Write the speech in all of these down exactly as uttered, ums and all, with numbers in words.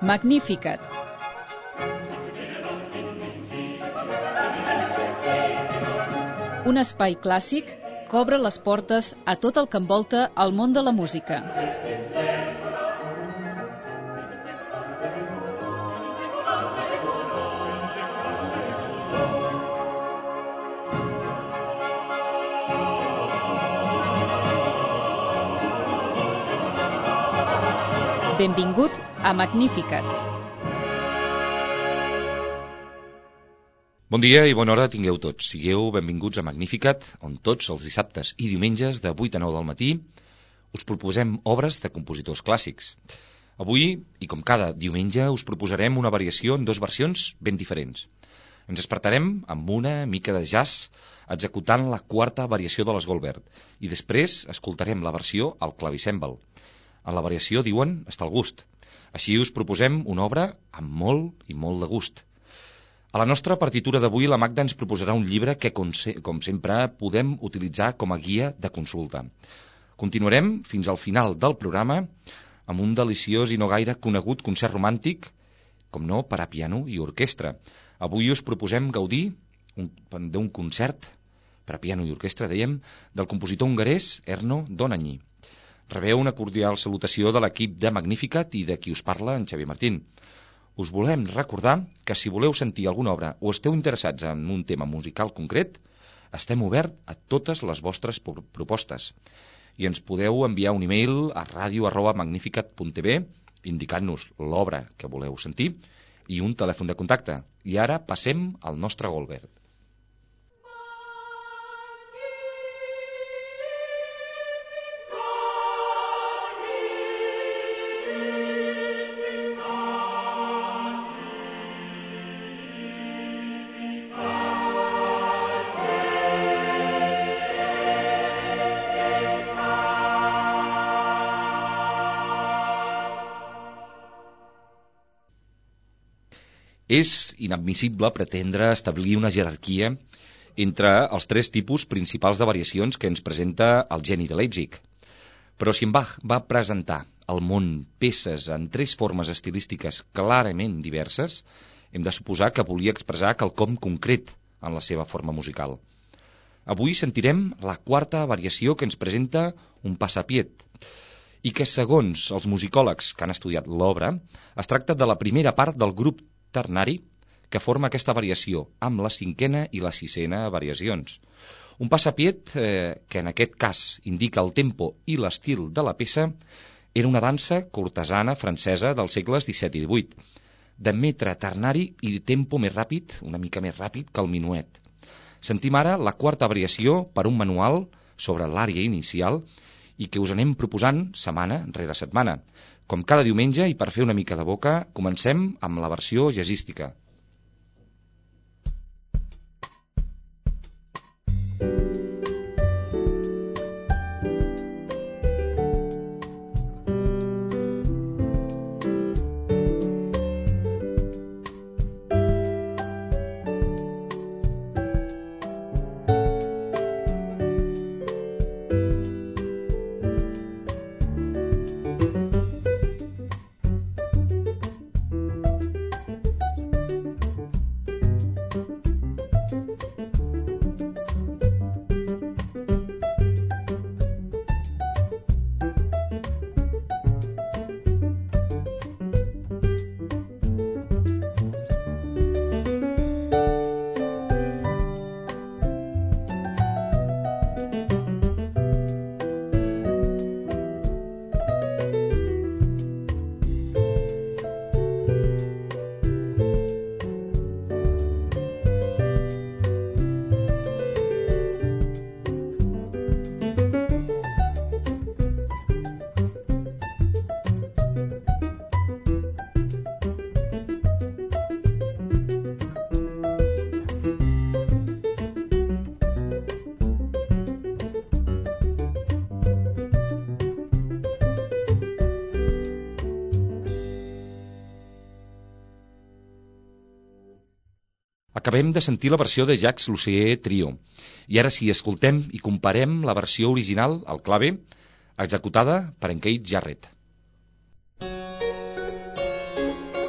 Magnificat. Un espai clàssic que obre les portes a tot el que envolta el món de la música. Benvingut a Magnificat. Bon dia i bona hora tingueu tots. Sigueu benvinguts a Magnificat, on tots els dissabtes i diumenges de vuit a nou del matí us proposem obres de compositors clàssics. Avui, i com cada diumenge, us proposarem una variació en dues versions ben diferents. Ens despertarem amb una mica de jazz executant la quarta variació de les Goldberg i després escoltarem la versió al clavicèmbal. En la variació, diuen, està el gust. Així us proposem una obra amb molt i molt de gust. A la nostra partitura d'avui, la Magda ens proposarà un llibre que, com, se- com sempre, podem utilitzar com a guia de consulta. Continuarem fins al final del programa amb un deliciós i no gaire conegut concert romàntic, com no, per a piano i orquestra. Avui us proposem gaudir un, d'un concert per a piano i orquestra, dèiem, del compositor hongarès Erno Dohnányi. Rebeu una cordial salutació de l'equip de Magnificat i de qui us parla, en Xavier Martín. Us volem recordar que si voleu sentir alguna obra o esteu interessats en un tema musical concret, estem oberts a totes les vostres propostes. I ens podeu enviar un e-mail a radio arroba magnificat punt t v indicant-nos l'obra que voleu sentir i un telèfon de contacte. I ara passem al nostre Goldberg. És inadmissible pretendre establir una jerarquia entre els tres tipus principals de variacions que ens presenta el geni de Leipzig. Però si en Bach va presentar al món peces en tres formes estilístiques clarament diverses, hem de suposar que volia expressar quelcom concret en la seva forma musical. Avui sentirem la quarta variació que ens presenta un passapiet, i que, segons els musicòlegs que han estudiat l'obra, es tracta de la primera part del grup ternari que forma aquesta variació amb la cinquena i la sisena variacions. Un passapiet eh, que en aquest cas indica el tempo i l'estil de la peça era una dansa cortesana francesa dels segles disset i divuit, de metre ternari i de tempo més ràpid, una mica més ràpid que el minuet. Sentim ara la quarta variació per un manual sobre l'ària inicial i que us anem proposant setmana rere setmana. Com cada diumenge, i per fer una mica de boca, comencem amb la versió jazzística. Acabem de sentir la versió de Jacques Lucé Trio, i ara sí, escoltem i comparem la versió original, al clave, executada per en Keith Jarrett.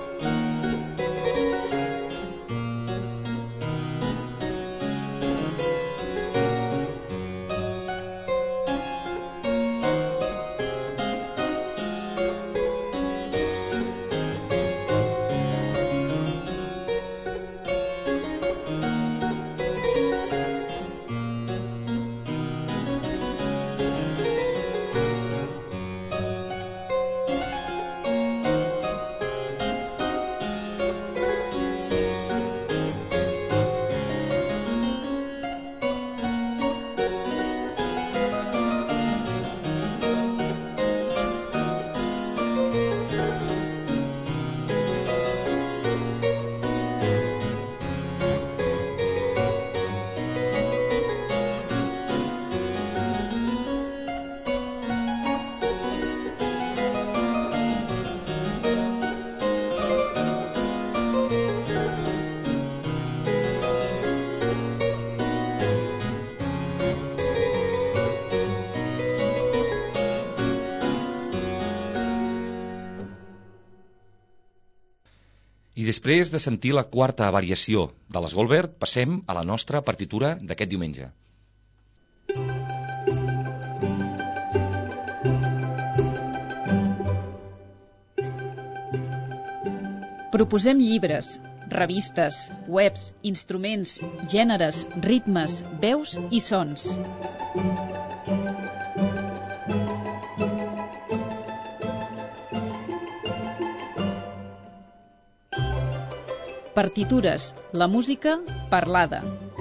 després de sentir la quarta variació de les Goldberg, passem a la nostra partitura d'aquest diumenge. Proposem llibres, revistes, webs, instruments, gèneres, ritmes, veus i sons. Partitures, la música parlada.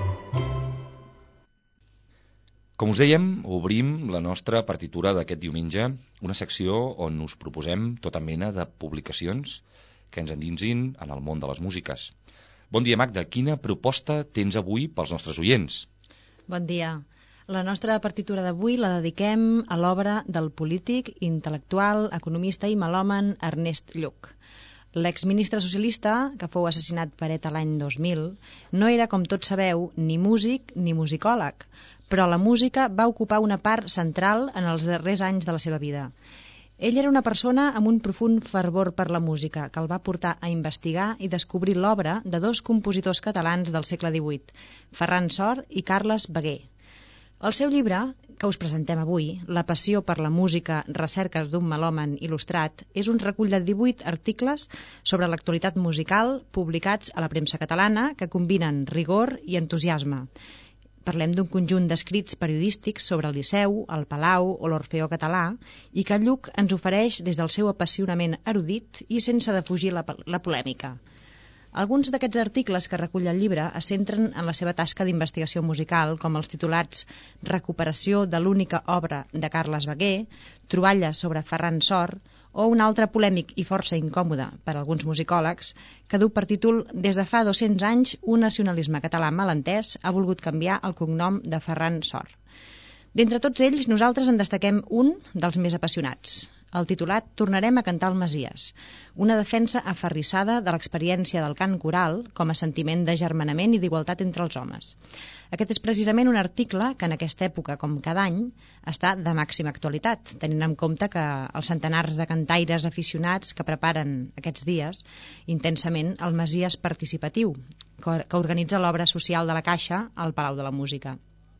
Com us dèiem, obrim la nostra partitura d'aquest diumenge, una secció on us proposem tota mena de publicacions que ens endinsin en el món de les músiques. Bon dia, Magda. Quina proposta tens avui pels nostres oients? Bon dia. La nostra partitura d'avui la dediquem a l'obra del polític, intel·lectual, economista i melòman Ernest Lluch. L'exministre socialista, que fou assassinat per ETA l'any dos mil, no era, com tots sabeu, ni músic ni musicòleg, però la música va ocupar una part central en els darrers anys de la seva vida. Ell era una persona amb un profund fervor per la música, que el va portar a investigar i descobrir l'obra de dos compositors catalans del segle divuit, Ferran Sor i Carles Baguer. El seu llibre, que us presentem avui, La passió per la música, recerques d'un melòman il·lustrat, és un recull de divuit articles sobre l'actualitat musical publicats a la premsa catalana que combinen rigor i entusiasme. Parlem d'un conjunt d'escrits periodístics sobre el Liceu, el Palau o l'Orfeó Català i que Lluch ens ofereix des del seu apassionament erudit i sense defugir la, la polèmica. Alguns d'aquests articles que recull el llibre es centren en la seva tasca d'investigació musical, com els titulats Recuperació de l'única obra de Carles Baguer, Troballes sobre Ferran Sor, o un altre polèmic i força incòmode per a alguns musicòlegs, que du per títol Des de fa dos-cents anys un nacionalisme català malentès ha volgut canviar el cognom de Ferran Sor. D'entre tots ells, nosaltres en destaquem un dels més apassionats, el titulat Tornarem a cantar el Messies, una defensa aferrissada de l'experiència del cant coral com a sentiment d'agermanament i d'igualtat entre els homes. Aquest és precisament un article que en aquesta època, com cada any, està de màxima actualitat, tenint en compte que els centenars de cantaires aficionats que preparen aquests dies intensament el Messies participatiu, que organitza l'obra social de la Caixa al Palau de la Música.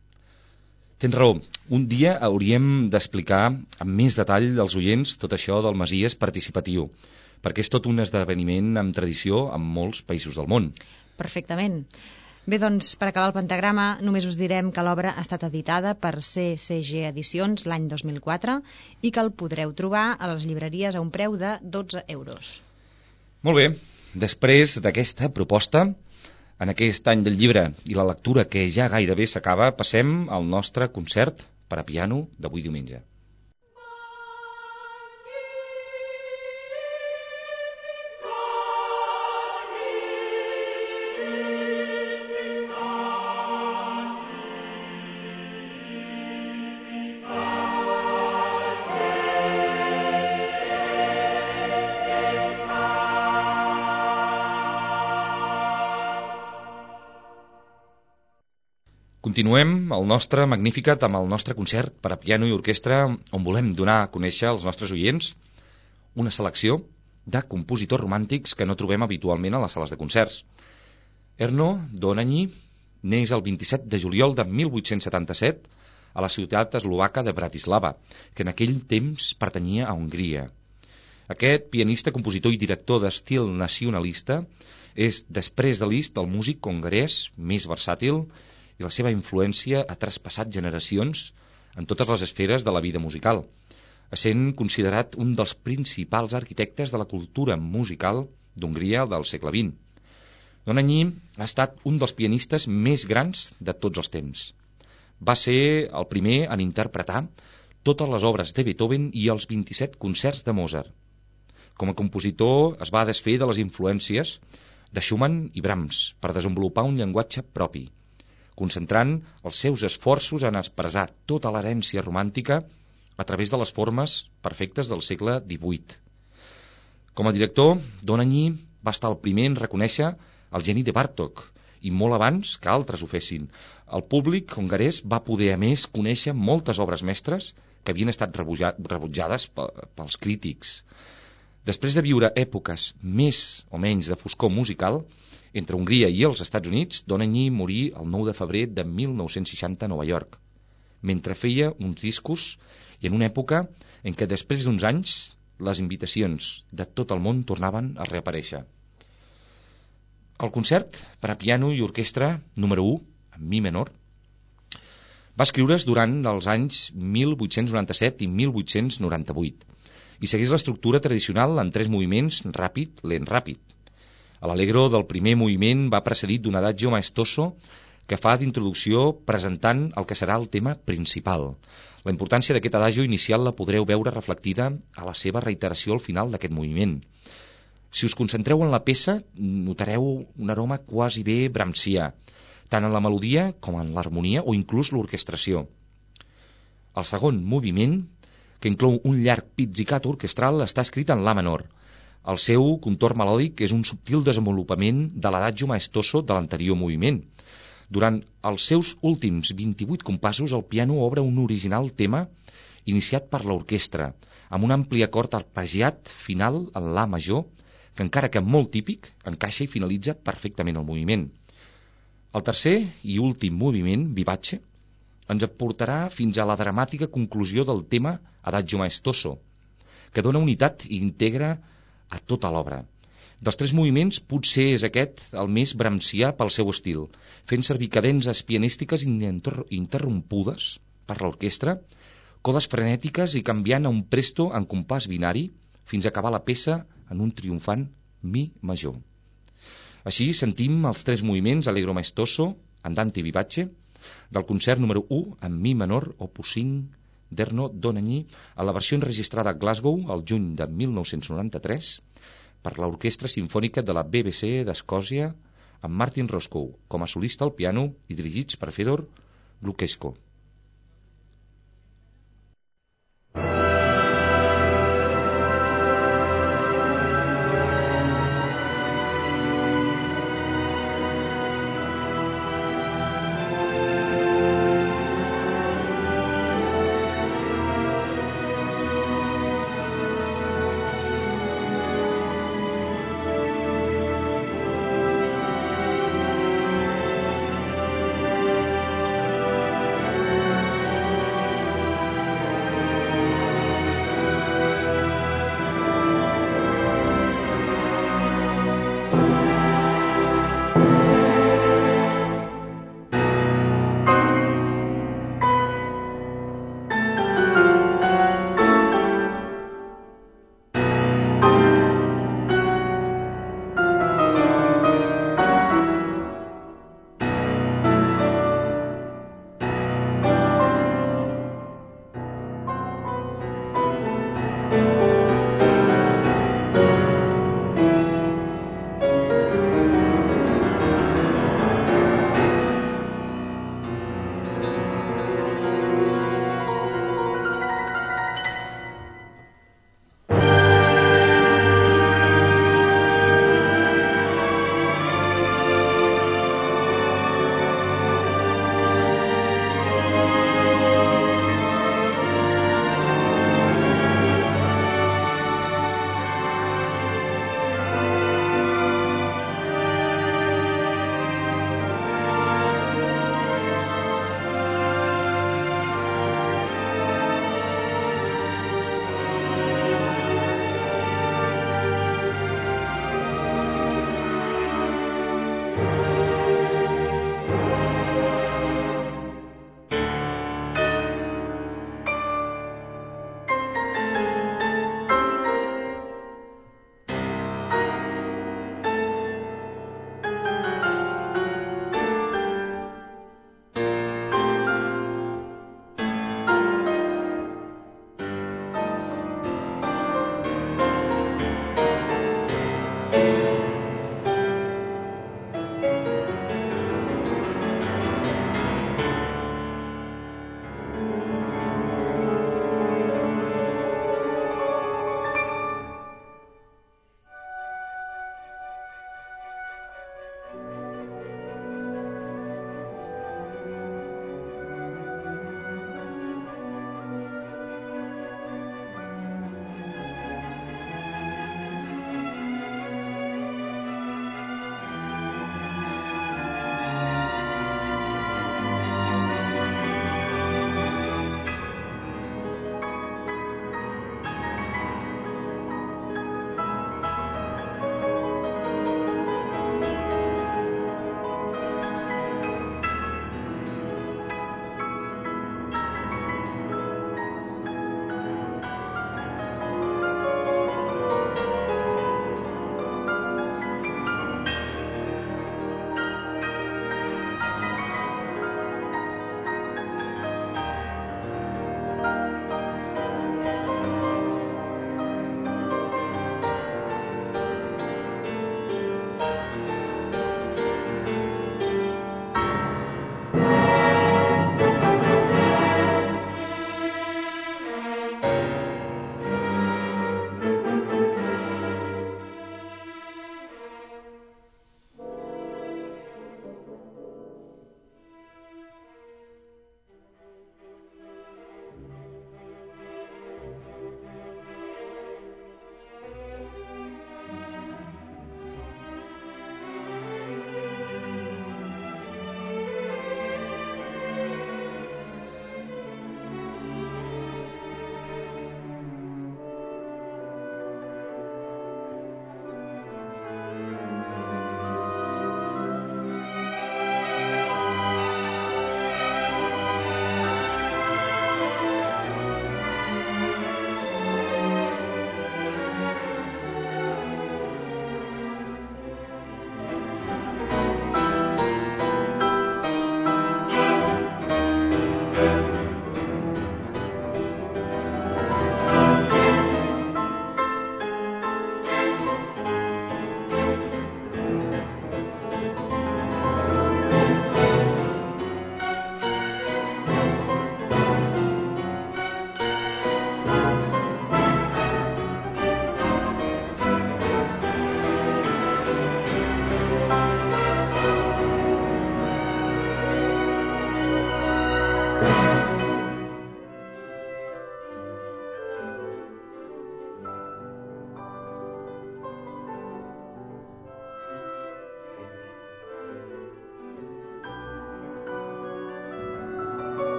Tens raó. Un dia hauríem d'explicar amb més detall als oients tot això del Messies participatiu, perquè és tot un esdeveniment amb tradició en molts països del món. Perfectament. Bé, doncs, per acabar el pentagrama, només us direm que l'obra ha estat editada per C C G Edicions l'any dos mil quatre i que el podreu trobar a les llibreries a un preu de dotze euros. Molt bé. Després d'aquesta proposta, en aquest any del llibre i la lectura que ja gairebé s'acaba, passem al nostre concert per a piano d'avui diumenge. Continuem el nostre Magnificat amb el nostre concert per a piano i orquestra, on volem donar a conèixer als nostres oients una selecció de compositors romàntics que no trobem habitualment a les sales de concerts. Erno Dohnányi neix el vint-i-set de juliol de mil vuit-cents setanta-set a la ciutat eslovaca de Bratislava, que en aquell temps pertanyia a Hongria. Aquest pianista, compositor i director d'estil nacionalista és, després de Liszt, el músic hongarès més versàtil i la seva influència ha traspassat generacions en totes les esferes de la vida musical, essent considerat un dels principals arquitectes de la cultura musical d'Hongria del segle vint. Dohnányi ha estat un dels pianistes més grans de tots els temps. Va ser el primer en interpretar totes les obres de Beethoven i els vint-i-set concerts de Mozart. Com a compositor es va desfer de les influències de Schumann i Brahms per desenvolupar un llenguatge propi, concentrant els seus esforços en expressar tota l'herència romàntica a través de les formes perfectes del segle divuit. Com a director, Dohnányi va estar el primer en reconèixer el geni de Bartók, i molt abans que altres ho fessin. El públic hongarès va poder, a més, conèixer moltes obres mestres que havien estat rebutjades pels crítics. Després de viure èpoques més o menys de foscor musical, entre Hongria i els Estats Units, Dohnanyi morí el nou de febrer de mil nou-cents seixanta a Nova York, mentre feia uns discos i en una època en què després d'uns anys les invitacions de tot el món tornaven a reaparèixer. El concert per a piano i orquestra número u, en mi menor, va escriure's durant els anys mil vuit-cents noranta-set i mil vuit-cents noranta-vuit i segueix l'estructura tradicional en tres moviments, ràpid, lent, ràpid. L'allegro del primer moviment va precedit d'un adagio maestoso que fa d'introducció presentant el que serà el tema principal. La importància d'aquest adagio inicial la podreu veure reflectida a la seva reiteració al final d'aquest moviment. Si us concentreu en la peça, notareu un aroma quasi bé brahmsià, tant en la melodia com en l'harmonia o inclús l'orquestració. El segon moviment, que inclou un llarg pizzicato orquestral, està escrit en la menor. El seu contorn melòdic és un subtil desenvolupament de l'adagio maestoso de l'anterior moviment. Durant els seus últims vint-i-vuit compassos, el piano obre un original tema iniciat per l'orquestra, amb un ampli acord arpegiat final en la major, que encara que molt típic, encaixa i finalitza perfectament el moviment. El tercer i últim moviment, vivace, ens aportarà fins a la dramàtica conclusió del tema adagio maestoso, que dona unitat i integra a tota l'obra. Dels tres moviments, potser és aquest el més brahmsià pel seu estil, fent servir cadences pianístiques interrompudes per l'orquestra, codes frenètiques i canviant a un presto en compàs binari fins a acabar la peça en un triomfant mi major. Així sentim els tres moviments allegro maestoso, andante i vivace, del concert número u en mi menor, opus cinc, d'Erno Dohnanyi, a la versió enregistrada a Glasgow el juny de mil nou-cents noranta-tres per l'Orquestra Simfònica de la B B C d'Escòcia amb Martin Roscoe com a solista al piano i dirigits per Fedor Lukesko.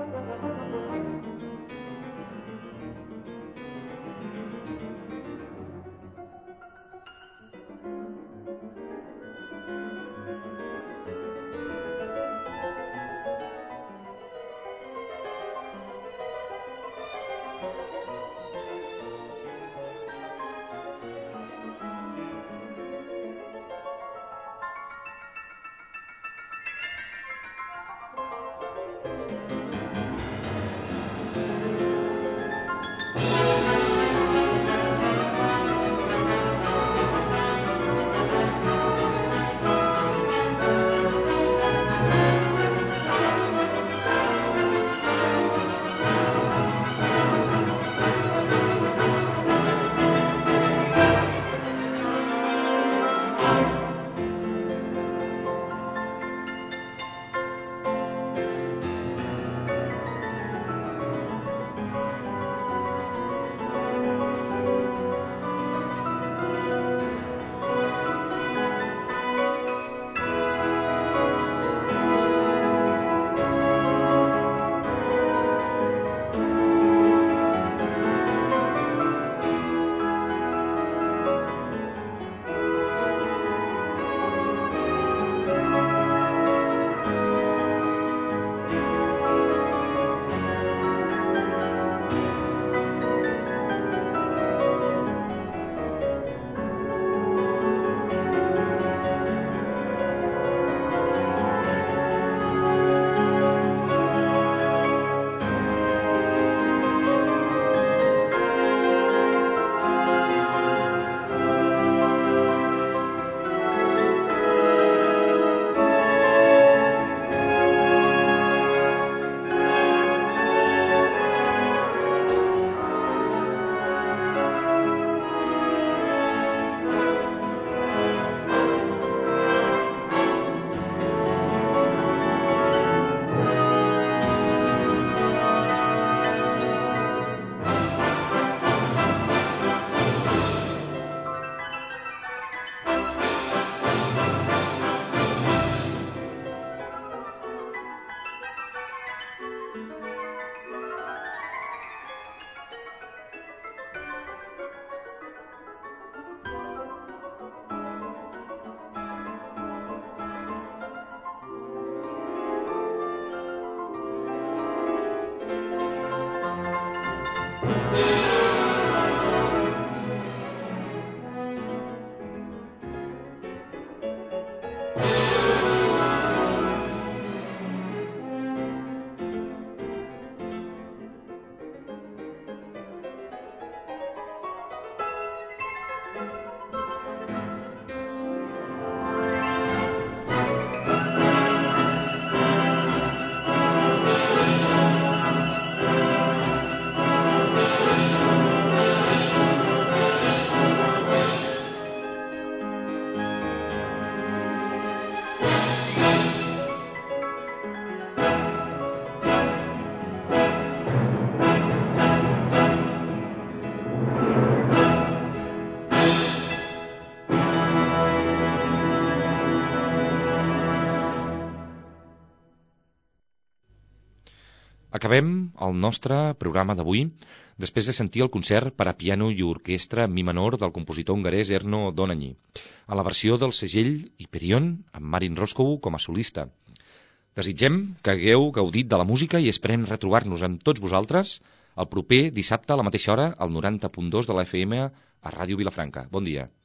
Acabem el nostre programa d'avui després de sentir el concert per a piano i orquestra en mi menor del compositor hongarès Erno Donaghy, a la versió del segell Hyperion amb Marin Roscoe com a solista. Desitgem que hagueu gaudit de la música i esperem retrobar-nos amb tots vosaltres el proper dissabte a la mateixa hora al noranta punt dos de la F M a Ràdio Vilafranca. Bon dia.